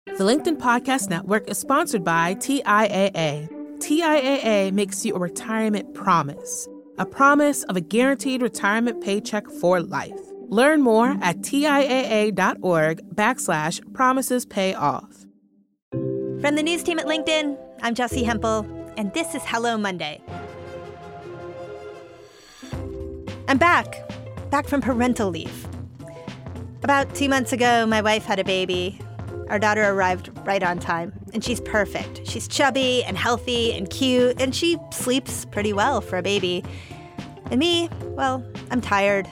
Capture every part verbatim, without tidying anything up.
The LinkedIn Podcast Network is sponsored by T I A A. T I A A makes you a retirement promise, a promise of a guaranteed retirement paycheck for life. Learn more at TIAA.org backslash promises pay off. From the news team at LinkedIn, I'm Jessi Hempel, and this is Hello Monday. I'm back, back from parental leave. About two months ago, my wife had a baby. Our daughter arrived right on time, and she's perfect. She's chubby and healthy and cute, and she sleeps pretty well for a baby. And me, well, I'm tired.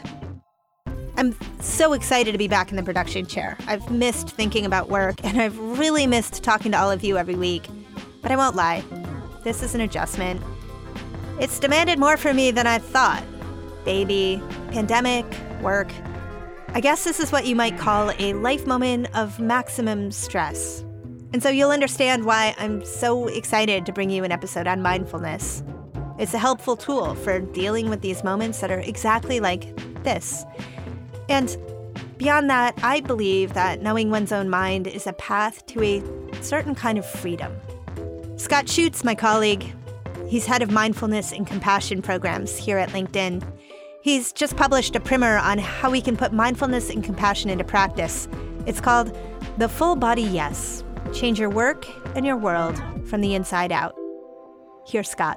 I'm so excited to be back in the production chair. I've missed thinking about work, and I've really missed talking to all of you every week. But I won't lie, this is an adjustment. It's demanded more from me than I thought. Baby, pandemic, work. I guess this is what you might call a life moment of maximum stress. And so you'll understand why I'm so excited to bring you an episode on mindfulness. It's a helpful tool for dealing with these moments that are exactly like this. And beyond that, I believe that knowing one's own mind is a path to a certain kind of freedom. Scott Schutz, my colleague, he's head of mindfulness and compassion programs here at LinkedIn. He's just published a primer on how we can put mindfulness and compassion into practice. It's called The Full Body Yes. Change your work and your world from the inside out. Here's Scott.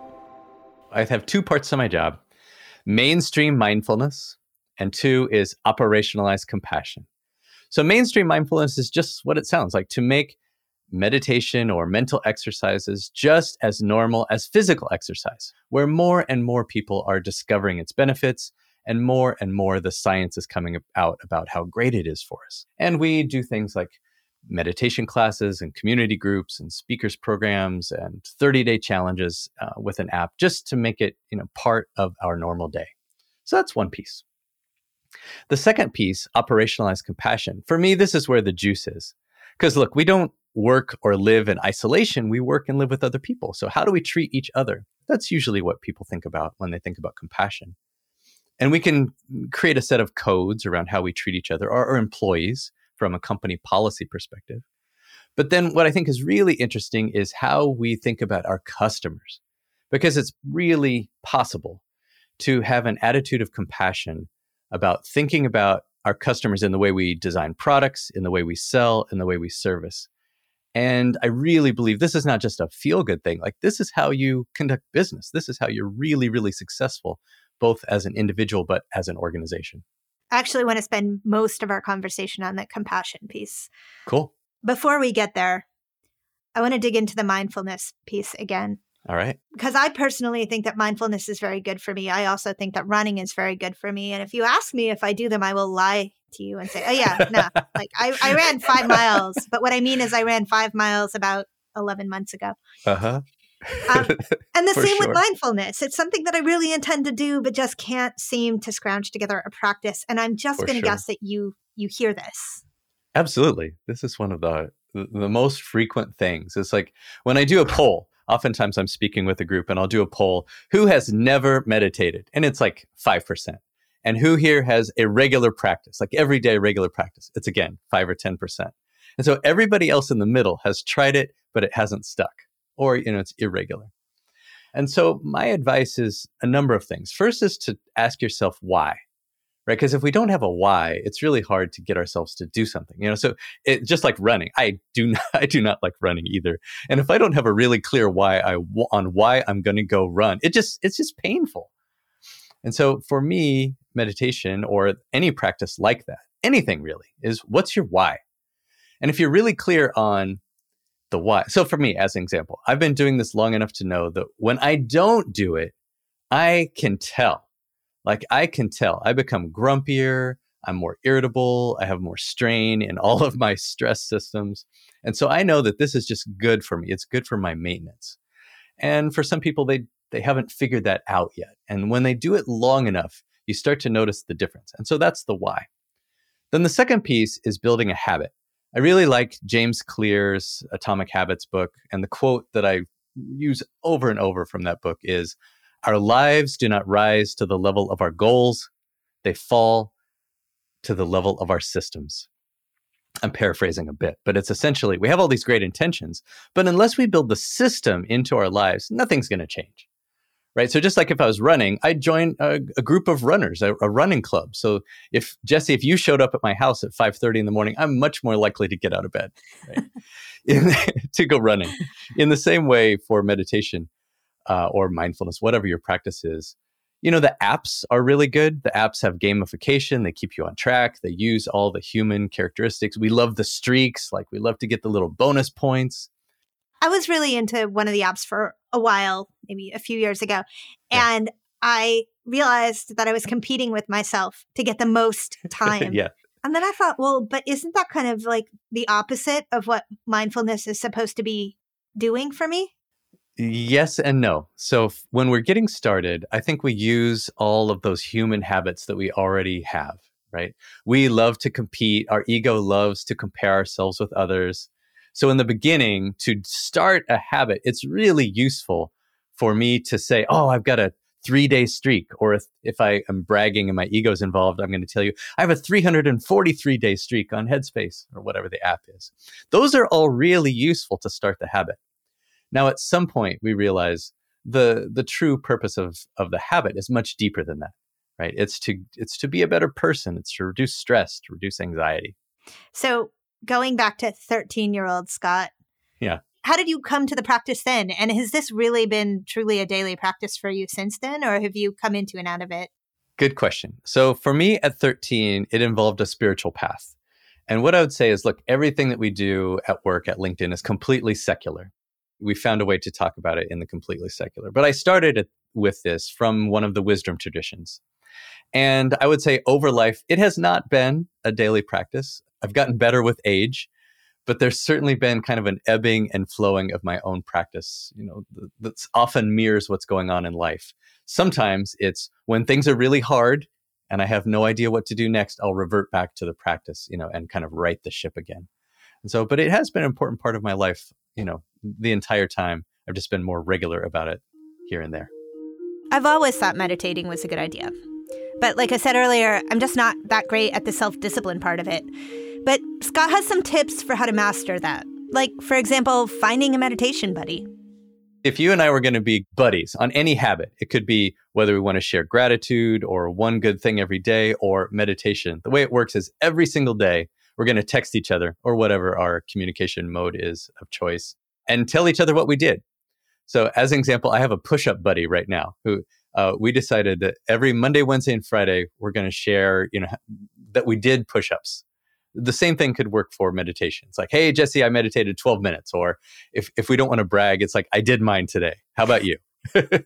I have two parts to my job: mainstream mindfulness, and two is operationalized compassion. So mainstream mindfulness is just what it sounds like, to make meditation or mental exercises just as normal as physical exercise, where more and more people are discovering its benefits, and more and more the science is coming out about how great it is for us. And we do things like meditation classes and community groups and speakers programs and thirty-day challenges uh, with an app, just to make it, you know, part of our normal day. So that's one piece. The second piece, operationalized compassion. For me, this is where the juice is. Because look, we don't work or live in isolation. We work and live with other people. So how do we treat each other? That's usually what people think about when they think about compassion. And we can create a set of codes around how we treat each other, or our employees from a company policy perspective. But then what I think is really interesting is how we think about our customers, because it's really possible to have an attitude of compassion about thinking about our customers in the way we design products, in the way we sell, in the way we service. And I really believe this is not just a feel-good thing. Like, this is how you conduct business. This is how you're really, really successful, both as an individual, but as an organization. I actually want to spend most of our conversation on the compassion piece. Cool. Before we get there, I want to dig into the mindfulness piece again. All right. Because I personally think that mindfulness is very good for me. I also think that running is very good for me. And if you ask me if I do them, I will lie to you and say, oh yeah, no, like I, I ran five miles. But what I mean is I ran five miles about eleven months ago. Uh-huh. Um, and the For same sure. with mindfulness. It's something that I really intend to do, but just can't seem to scrounge together a practice. And I'm just For going to sure. guess that you you hear this. Absolutely. This is one of the the most frequent things. It's like when I do a poll, oftentimes I'm speaking with a group and I'll do a poll, who has never meditated? And it's like five percent. And who here has a regular practice, like everyday regular practice? It's again, five or ten percent. And so everybody else in the middle has tried it, but it hasn't stuck, or, you know, it's irregular. And so my advice is a number of things. First is to ask yourself why, right? Because if we don't have a why, it's really hard to get ourselves to do something, you know? So it, just like running, I do not, I do not like running either. And if I don't have a really clear why I, on why I'm going to go run, it just, it's just painful. And so for me, meditation or any practice like that, anything really, is what's your why? And if you're really clear on the why. So for me, as an example, I've been doing this long enough to know that when I don't do it, I can tell. Like I can tell. I become grumpier. I'm more irritable. I have more strain in all of my stress systems. And so I know that this is just good for me. It's good for my maintenance. And for some people, they they haven't figured that out yet. And when they do it long enough, you start to notice the difference. And so that's the why. Then the second piece is building a habit. I really like James Clear's Atomic Habits book. And the quote that I use over and over from that book is, our lives do not rise to the level of our goals. They fall to the level of our systems. I'm paraphrasing a bit, but it's essentially, we have all these great intentions, but unless we build the system into our lives, nothing's going to change. Right. So just like if I was running, I'd join a, a group of runners, a, a running club. So if Jesse, if you showed up at my house at five thirty in the morning, I'm much more likely to get out of bed, right? in, to go running. In the same way for meditation uh, or mindfulness, whatever your practice is, you know, the apps are really good. The apps have gamification. They keep you on track. They use all the human characteristics. We love the streaks. Like we love to get the little bonus points. I was really into one of the apps for a while, maybe a few years ago. And yeah. I realized that I was competing with myself to get the most time. yeah. And then I thought, well, but isn't that kind of like the opposite of what mindfulness is supposed to be doing for me? Yes and no. So f- when we're getting started, I think we use all of those human habits that we already have, right? We love to compete. Our ego loves to compare ourselves with others. So in the beginning, to start a habit, it's really useful for me to say, oh, I've got a three-day streak. Or if, if I am bragging and my ego's involved, I'm going to tell you, I have a three hundred forty-three day streak on Headspace or whatever the app is. Those are all really useful to start the habit. Now, at some point, we realize the the true purpose of, of the habit is much deeper than that, right? It's to it's to be a better person. It's to reduce stress, to reduce anxiety. So going back to thirteen-year-old Scott, yeah, how did you come to the practice then? And has this really been truly a daily practice for you since then, or have you come into and out of it? Good question. So for me at thirteen, it involved a spiritual path. And what I would say is, look, everything that we do at work at LinkedIn is completely secular. We found a way to talk about it in the completely secular. But I started it with this from one of the wisdom traditions. And I would say over life, it has not been a daily practice. I've gotten better with age, but there's certainly been kind of an ebbing and flowing of my own practice, you know, that often mirrors what's going on in life. Sometimes it's when things are really hard and I have no idea what to do next, I'll revert back to the practice, you know, and kind of right the ship again. And so, but it has been an important part of my life, you know, the entire time. I've just been more regular about it here and there. I've always thought meditating was a good idea. But like I said earlier, I'm just not that great at the self-discipline part of it. But Scott has some tips for how to master that. Like, for example, finding a meditation buddy. If you and I were going to be buddies on any habit, it could be whether we want to share gratitude or one good thing every day or meditation. The way it works is every single day, we're going to text each other or whatever our communication mode is of choice and tell each other what we did. So as an example, I have a push-up buddy right now who uh, we decided that every Monday, Wednesday, and Friday, we're going to share, you know, that we did push-ups. The same thing could work for meditation. It's like, hey, Jesse, I meditated twelve minutes. Or if, if we don't want to brag, it's like, I did mine today. How about you? That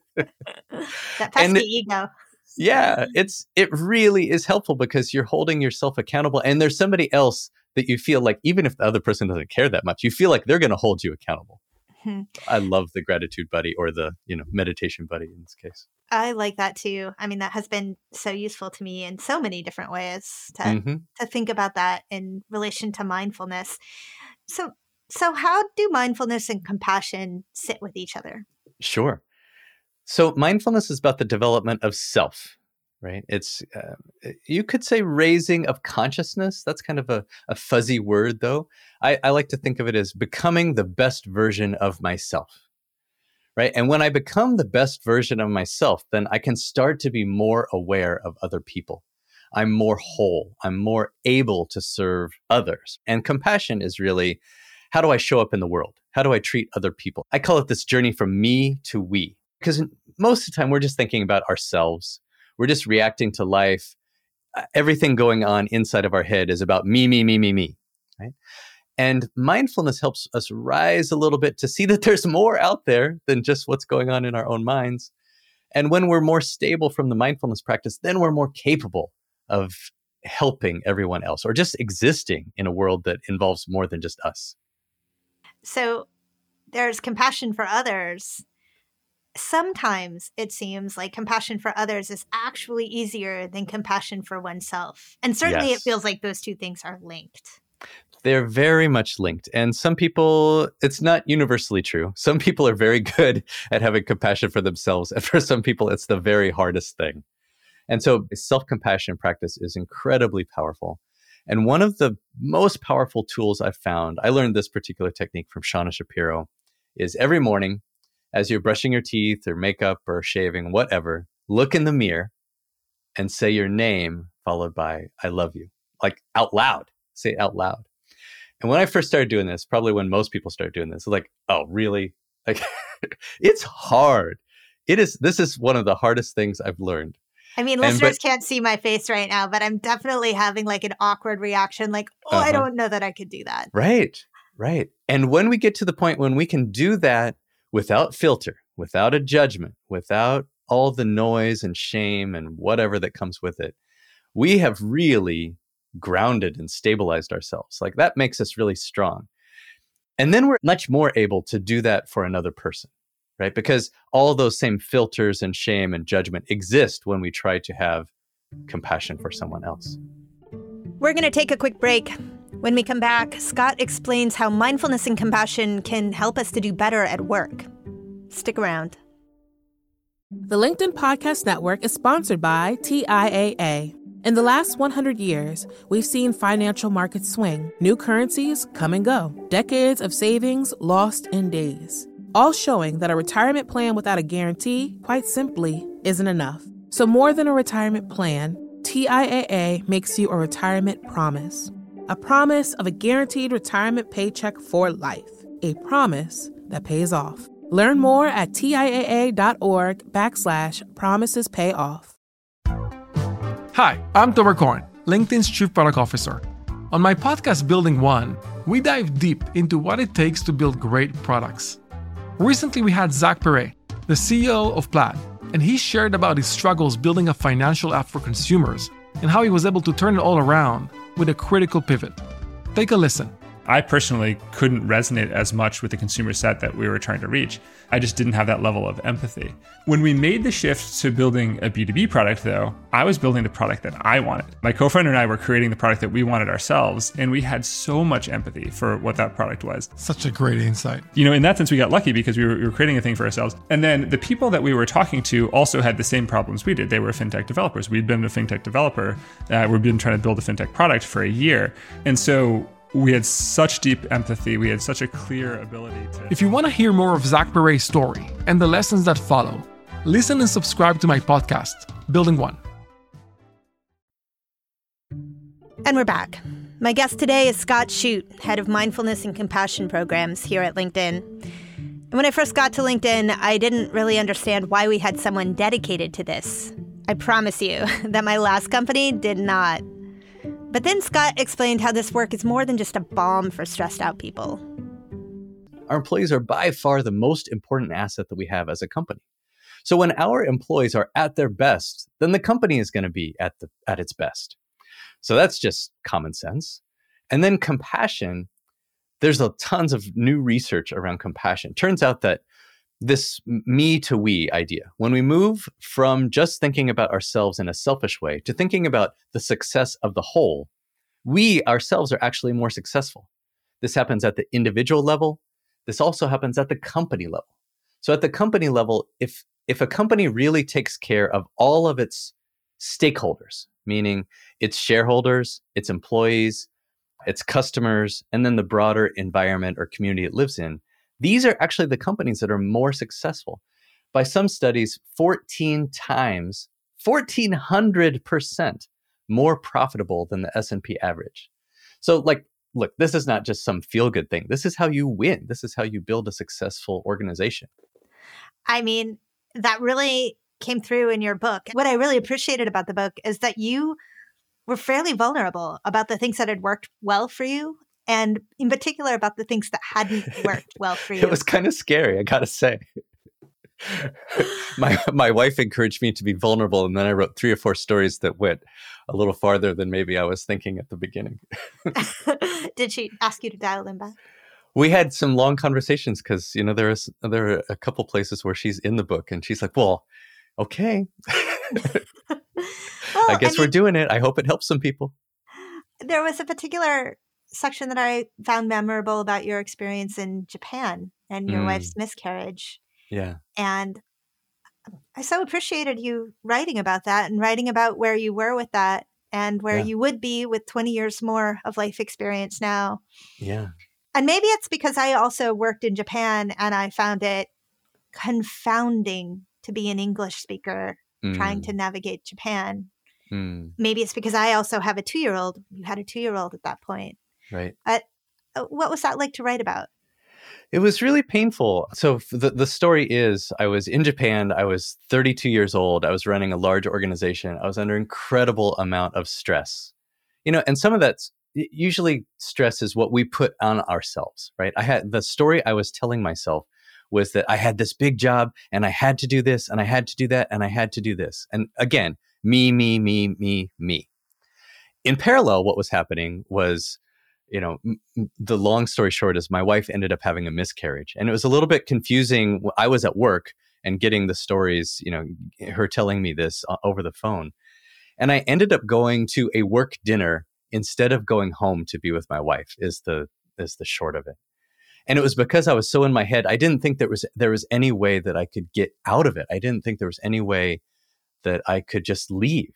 pesky ego. Yeah, it's it really is helpful because you're holding yourself accountable. And there's somebody else that you feel like, even if the other person doesn't care that much, you feel like they're going to hold you accountable. Hmm. I love the gratitude buddy or the, you know, meditation buddy in this case. I like that too. I mean, that has been so useful to me in so many different ways to mm-hmm. to think about that in relation to mindfulness. So, so how do mindfulness and compassion sit with each other? Sure. So mindfulness is about the development of self, right? It's, uh, you could say raising of consciousness. That's kind of a, a fuzzy word, though. I, I like to think of it as becoming the best version of myself. Right. And when I become the best version of myself, then I can start to be more aware of other people. I'm more whole. I'm more able to serve others. And compassion is really, how do I show up in the world? How do I treat other people? I call it this journey from me to we. Because most of the time, we're just thinking about ourselves. We're just reacting to life. Everything going on inside of our head is about me, me, me, me, me. Right? And mindfulness helps us rise a little bit to see that there's more out there than just what's going on in our own minds. And when we're more stable from the mindfulness practice, then we're more capable of helping everyone else or just existing in a world that involves more than just us. So there's compassion for others. Sometimes it seems like compassion for others is actually easier than compassion for oneself. And certainly yes. It feels like those two things are linked. They're very much linked. And some people, it's not universally true. Some people are very good at having compassion for themselves. And for some people, it's the very hardest thing. And so self-compassion practice is incredibly powerful. And one of the most powerful tools I've found, I learned this particular technique from Shauna Shapiro, is every morning as you're brushing your teeth or makeup or shaving, whatever, look in the mirror and say your name followed by I love you, like out loud, say it out loud. And when I first started doing this, probably when most people start doing this, like, oh, really? Like, it's hard. It is. This is one of the hardest things I've learned. I mean, And, listeners but, can't see my face right now, but I'm definitely having like an awkward reaction. Like, oh, Uh-huh. I don't know that I could do that. Right, right. And when we get to the point when we can do that without filter, without a judgment, without all the noise and shame and whatever that comes with it, we have really grounded and stabilized ourselves. Like that makes us really strong. And then we're much more able to do that for another person, right? Because all those same filters and shame and judgment exist when we try to have compassion for someone else. We're going to take a quick break. When we come back, Scott explains how mindfulness and compassion can help us to do better at work. Stick around. The LinkedIn Podcast Network is sponsored by T I A A. In the last one hundred years, we've seen financial markets swing, new currencies come and go, decades of savings lost in days, all showing that a retirement plan without a guarantee, quite simply, isn't enough. So more than a retirement plan, T I A A makes you a retirement promise. A promise of a guaranteed retirement paycheck for life. A promise that pays off. Learn more at TIAA.org backslash promises pay off. Hi, I'm Tomer Cohen, LinkedIn's Chief Product Officer. On my podcast, Building One, we dive deep into what it takes to build great products. Recently, we had Zach Perret, the C E O of Plaid, and he shared about his struggles building a financial app for consumers and how he was able to turn it all around with a critical pivot. Take a listen. I personally couldn't resonate as much with the consumer set that we were trying to reach. I just didn't have that level of empathy. When we made the shift to building a B two B product, though, I was building the product that I wanted. My co-founder and I were creating the product that we wanted ourselves, and we had so much empathy for what that product was. Such a great insight. You know, in that sense, we got lucky because we were, we were creating a thing for ourselves. And then the people that we were talking to also had the same problems we did. They were fintech developers. We'd been a fintech developer. Uh, we'd been trying to build a fintech product for a year. And so we had such deep empathy. We had such a clear ability to... If you want to hear more of Zach Perret's story and the lessons that follow, listen and subscribe to my podcast, Building One. And we're back. My guest today is Scott Shute, head of mindfulness and compassion programs here at LinkedIn. And when I first got to LinkedIn, I didn't really understand why we had someone dedicated to this. I promise you that my last company did not. But then Scott explained how this work is more than just a balm for stressed out people. Our employees are by far the most important asset that we have as a company. So when our employees are at their best, then the company is going to be at the at its best. So that's just common sense. And then compassion, there's a tons of new research around compassion. Turns out that this me to we idea, when we move from just thinking about ourselves in a selfish way to thinking about the success of the whole, we ourselves are actually more successful. This happens at the individual level. This also happens at the company level. So at the company level, if if a company really takes care of all of its stakeholders, meaning its shareholders, its employees, its customers, and then the broader environment or community it lives in, these are actually the companies that are more successful. By some studies, fourteen times, fourteen hundred percent more profitable than the S and P average. So like, look, this is not just some feel-good thing. This is how you win. This is how you build a successful organization. I mean, that really came through in your book. What I really appreciated about the book is that you were fairly vulnerable about the things that had worked well for you, and in particular about the things that hadn't worked well for you. It was kind of scary, I gotta say. my my wife encouraged me to be vulnerable, and then I wrote three or four stories that went a little farther than maybe I was thinking at the beginning. Did she ask you to dial them back? We had some long conversations because, you know, there is there are a couple places where she's in the book and she's like, well, okay. Well, I guess I we're mean, doing it. I hope it helps some people. there was a particular section that I found memorable about your experience in Japan and your Mm. wife's miscarriage. Yeah. And I so appreciated you writing about that and writing about where you were with that and where Yeah. you would be with twenty years more of life experience now. Yeah. And maybe it's because I also worked in Japan and I found it confounding to be an English speaker trying to Mm, navigate Japan. mm, Maybe it's because I also have a two-year-old. You had a two-year-old at that point. right. Uh, uh, what was that like to write about? It was really painful. So f- the, the story is I was in Japan. I was thirty-two years old. I was running a large organization. I was under incredible amount of stress. You know, and some of that's y- usually stress is what we put on ourselves, right? I had the story I was telling myself was that I had this big job and I had to do this and I had to do that and I had to do this. And again, me, me, me, me, me. In parallel, what was happening was, you know, m- m- the long story short is my wife ended up having a miscarriage. And it was a little bit confusing. I was at work and getting the stories, you know, her telling me this o- over the phone. And I ended up going to a work dinner instead of going home to be with my wife is the is the short of it. And it was because I was so in my head, I didn't think there was there was any way that I could get out of it. I didn't think there was any way that I could just leave.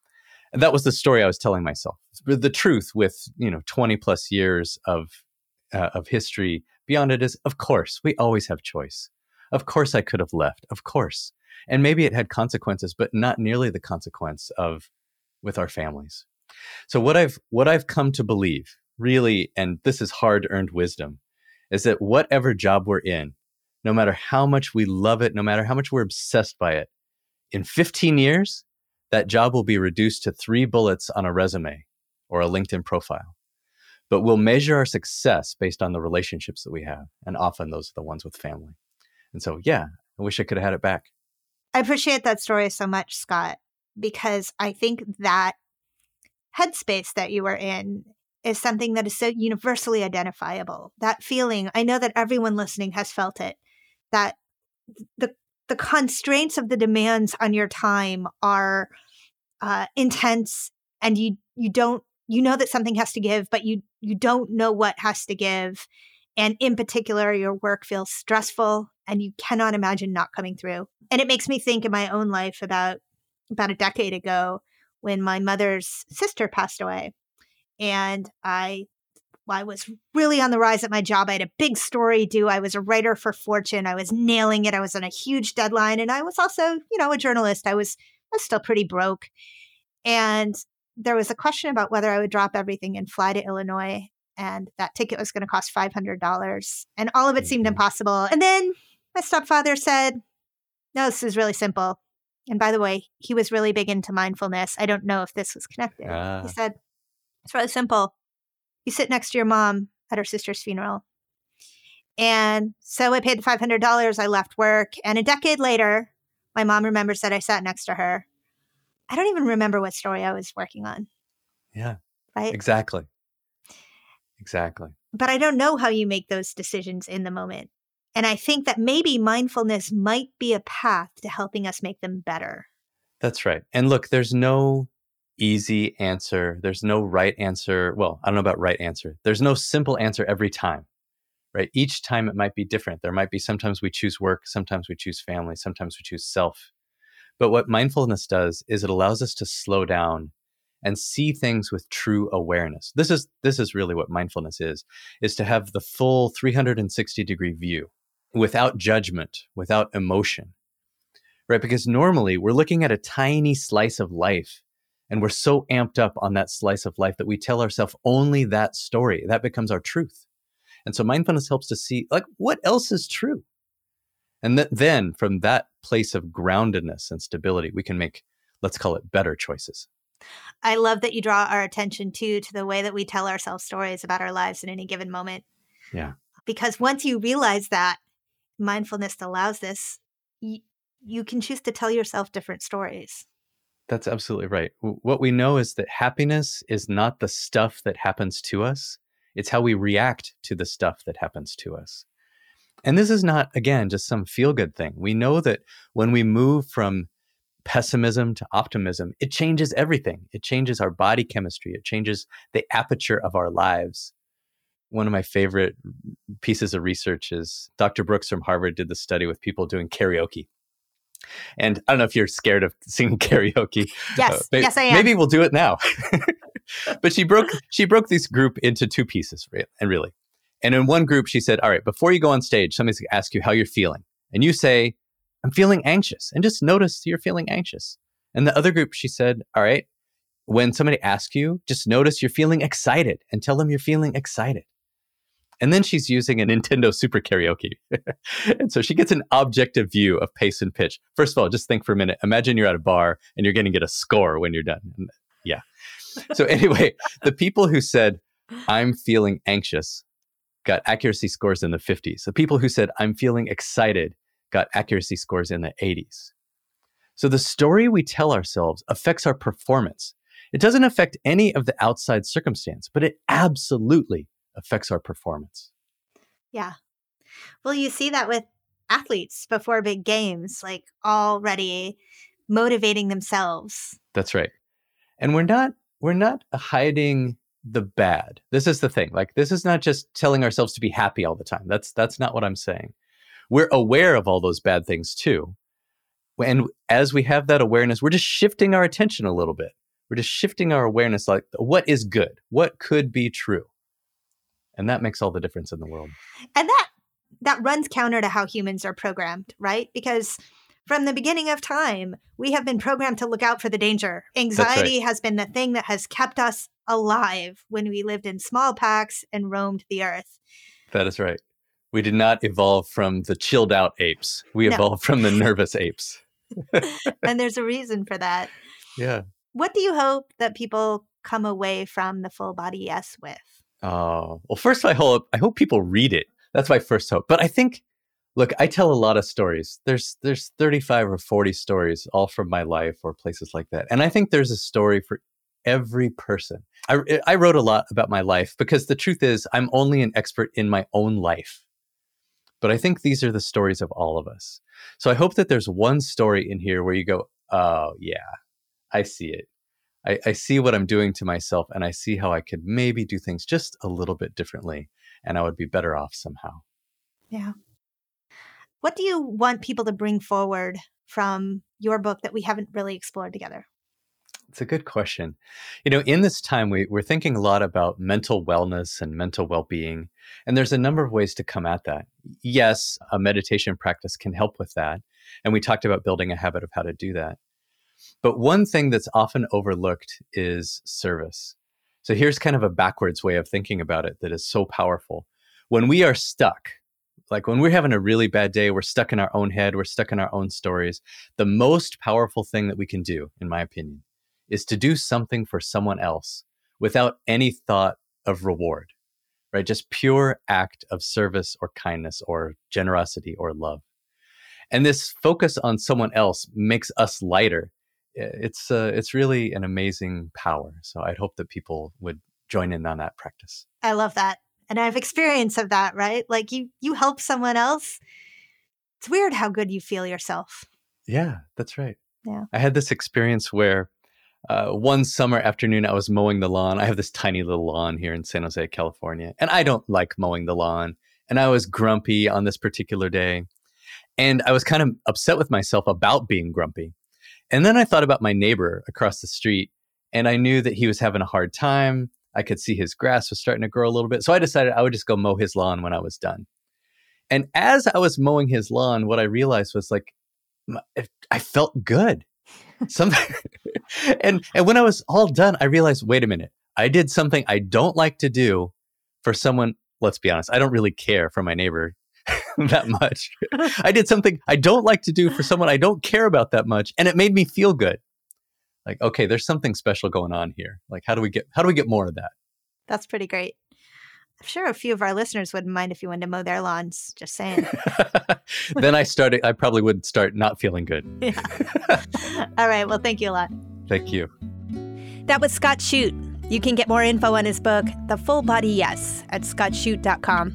And that was the story I was telling myself. But the truth with, you know, twenty plus years of uh, of history beyond it is, of course, we always have choice. Of course I could have left. Of course. And maybe it had consequences, but not nearly the consequence of with our families. So what I've what I've come to believe, really, and this is hard-earned wisdom, is that whatever job we're in, no matter how much we love it, no matter how much we're obsessed by it, in fifteen years, that job will be reduced to three bullets on a resume or a LinkedIn profile. But we'll measure our success based on the relationships that we have. And often those are the ones with family. And so, yeah, I wish I could have had it back. I appreciate that story so much, Scott, because I think that headspace that you were in is something that is so universally identifiable. That feeling, I know that everyone listening has felt it, that the the constraints of the demands on your time are uh, intense, and you you don't you know that something has to give, but you you don't know what has to give. And in particular, your work feels stressful and you cannot imagine not coming through. And it makes me think in my own life about about a decade ago when my mother's sister passed away. And I I was really on the rise at my job. I had a big story due. I was a writer for Fortune. I was nailing it. I was on a huge deadline. And I was also, you know, a journalist. I was, I was still pretty broke. And there was a question about whether I would drop everything and fly to Illinois. And that ticket was going to cost five hundred dollars. And all of it seemed Mhm. impossible. And then my stepfather said, no, this is really simple. And by the way, he was really big into mindfulness. I don't know if this was connected. Ah. He said, it's really simple. You sit next to your mom at her sister's funeral. And so I paid the five hundred dollars. I left work. And a decade later, my mom remembers that I sat next to her. I don't even remember what story I was working on. Yeah, Right. exactly. Exactly. But I don't know how you make those decisions in the moment. And I think that maybe mindfulness might be a path to helping us make them better. That's right. And look, there's no easy answer. There's no right answer. Well, I don't know about right answer. There's no simple answer every time, right? Each time it might be different. There might be sometimes we choose work, sometimes we choose family, sometimes we choose self. But what mindfulness does is it allows us to slow down and see things with true awareness. This is this is really what mindfulness is, is to have the full three hundred sixty degree view without judgment, without emotion, right? Because normally we're looking at a tiny slice of life and we're so amped up on that slice of life that we tell ourselves only that story. That becomes our truth. And so mindfulness helps to see, like, what else is true? And th- then from that place of groundedness and stability, we can make, let's call it, better choices. I love that you draw our attention too to the way that we tell ourselves stories about our lives in any given moment. Yeah. Because once you realize that mindfulness allows this, you, you can choose to tell yourself different stories. That's absolutely right. W- What we know is that happiness is not the stuff that happens to us. It's how we react to the stuff that happens to us. And this is not, again, just some feel-good thing. We know that when we move from pessimism to optimism, it changes everything. It changes our body chemistry. It changes the aperture of our lives. One of my favorite pieces of research is Doctor Brooks from Harvard did the study with people doing karaoke. And I don't know if you're scared of singing karaoke. Yes, uh, maybe, yes, I am. Maybe we'll do it now. But she broke she broke this group into two pieces, and really. And in one group, she said, all right, before you go on stage, somebody's going to ask you how you're feeling. And you say, I'm feeling anxious. And just notice you're feeling anxious. And the other group, she said, all right, when somebody asks you, just notice you're feeling excited and tell them you're feeling excited. And then she's using a Nintendo Super Karaoke. And so she gets an objective view of pace and pitch. First of all, just think for a minute. Imagine you're at a bar and you're going to get a score when you're done. Yeah. So anyway, the people who said, I'm feeling anxious, got accuracy scores in the fifties. The people who said, I'm feeling excited, got accuracy scores in the eighties. So the story we tell ourselves affects our performance. It doesn't affect any of the outside circumstance, but it absolutely affects our performance. Yeah. Well, you see that with athletes before big games, like already motivating themselves. That's right. And we're not we're not hiding the bad. This is the thing. Like, this is not just telling ourselves to be happy all the time. That's that's not what I'm saying. We're aware of all those bad things too. And as we have that awareness, we're just shifting our attention a little bit. We're just shifting our awareness, like, what is good? What could be true? And that makes all the difference in the world. And that that runs counter to how humans are programmed, right? Because from the beginning of time, we have been programmed to look out for the danger. Anxiety right. has been the thing that has kept us alive when we lived in small packs and roamed the earth. That is right. We did not evolve from the chilled out apes. We No. evolved from the nervous apes. And there's a reason for that. Yeah. What do you hope that people come away from the Full Body Yes with? Oh, well, first I hope I hope people read it. That's my first hope. But I think, look, I tell a lot of stories. There's there's thirty-five or forty stories, all from my life or places like that. And I think there's a story for every person. I, I wrote a lot about my life because the truth is I'm only an expert in my own life. But I think these are the stories of all of us. So I hope that there's one story in here where you go, oh, yeah, I see it. I, I see what I'm doing to myself, and I see how I could maybe do things just a little bit differently, and I would be better off somehow. Yeah. What do you want people to bring forward from your book that we haven't really explored together? It's a good question. You know, in this time, we, we're thinking a lot about mental wellness and mental well-being, and there's a number of ways to come at that. Yes, a meditation practice can help with that, and we talked about building a habit of how to do that. But one thing that's often overlooked is service. So here's kind of a backwards way of thinking about it that is so powerful. When we are stuck, like when we're having a really bad day, we're stuck in our own head, we're stuck in our own stories, the most powerful thing that we can do, in my opinion, is to do something for someone else without any thought of reward, right? Just pure act of service or kindness or generosity or love. And this focus on someone else makes us lighter. It's uh, it's really an amazing power. So I'd hope that people would join in on that practice. I love that. And I have experience of that, right? Like you, you help someone else. It's weird how good you feel yourself. Yeah, that's right. Yeah. I had this experience where uh, one summer afternoon, I was mowing the lawn. I have this tiny little lawn here in San Jose, California, and I don't like mowing the lawn. And I was grumpy on this particular day. And I was kind of upset with myself about being grumpy. And then I thought about my neighbor across the street, and I knew that he was having a hard time. I could see his grass was starting to grow a little bit. So I decided I would just go mow his lawn when I was done. And as I was mowing his lawn, what I realized was like, I felt good. Something. and, and when I was all done, I realized, wait a minute, I did something I don't like to do for someone. Let's be honest, I don't really care for my neighbor that much. I did something I don't like to do for someone I don't care about that much. And it made me feel good. Like, okay, there's something special going on here. Like, how do we get, how do we get more of that? That's pretty great. I'm sure a few of our listeners wouldn't mind if you wanted to mow their lawns. Just saying. Then I started, I probably would start not feeling good. Yeah. All right. Well, thank you a lot. Thank you. That was Scott Shute. You can get more info on his book, The Full Body Yes, at scott shute dot com.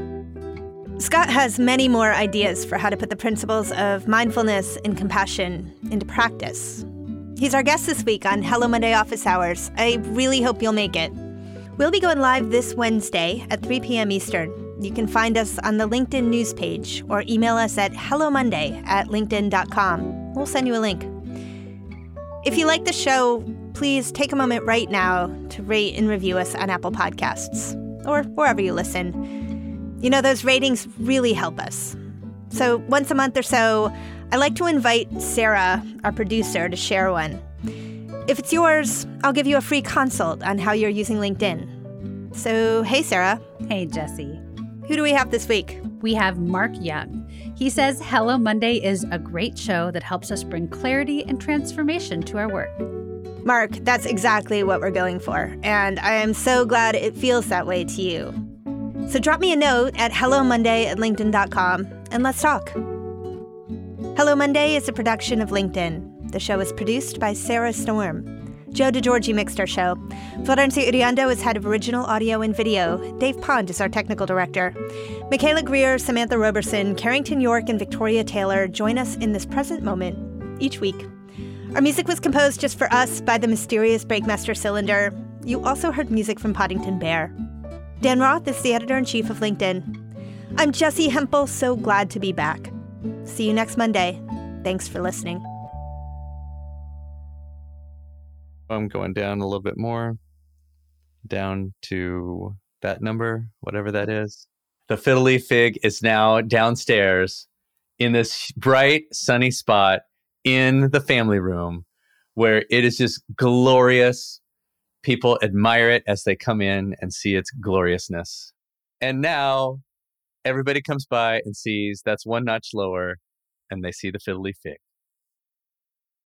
Scott has many more ideas for how to put the principles of mindfulness and compassion into practice. He's our guest this week on Hello Monday Office Hours. I really hope you'll make it. We'll be going live this Wednesday at three p.m. Eastern. You can find us on the LinkedIn news page or email us at hello monday at linkedin dot com. We'll send you a link. If you like the show, please take a moment right now to rate and review us on Apple Podcasts or wherever you listen. You know, those ratings really help us. So once a month or so, I like to invite Sarah, our producer, to share one. If it's yours, I'll give you a free consult on how you're using LinkedIn. So, hey, Sarah. Hey, Jesse. Who do we have this week? We have Mark Young. He says Hello Monday is a great show that helps us bring clarity and transformation to our work. Mark, that's exactly what we're going for, and I am so glad it feels that way to you. So drop me a note at hello monday at linkedin dot com and let's talk. Hello Monday is a production of LinkedIn. The show is produced by Sarah Storm. Joe DeGiorgi mixed our show. Florencia Iriando is head of original audio and video. Dave Pond is our technical director. Michaela Greer, Samantha Roberson, Carrington York, and Victoria Taylor join us in this present moment each week. Our music was composed just for us by the mysterious Breakmaster Cylinder. You also heard music from Poddington Bear. Dan Roth is the editor-in-chief of LinkedIn. I'm Jessi Hempel, so glad to be back. See you next Monday. Thanks for listening. I'm going down a little bit more, down to that number, whatever that is. The Fiddle Leaf Fig is now downstairs in this bright, sunny spot in the family room where it is just glorious. People admire it as they come in and see its gloriousness. And now everybody comes by and sees that's one notch lower and they see the Fiddle Leaf Fig.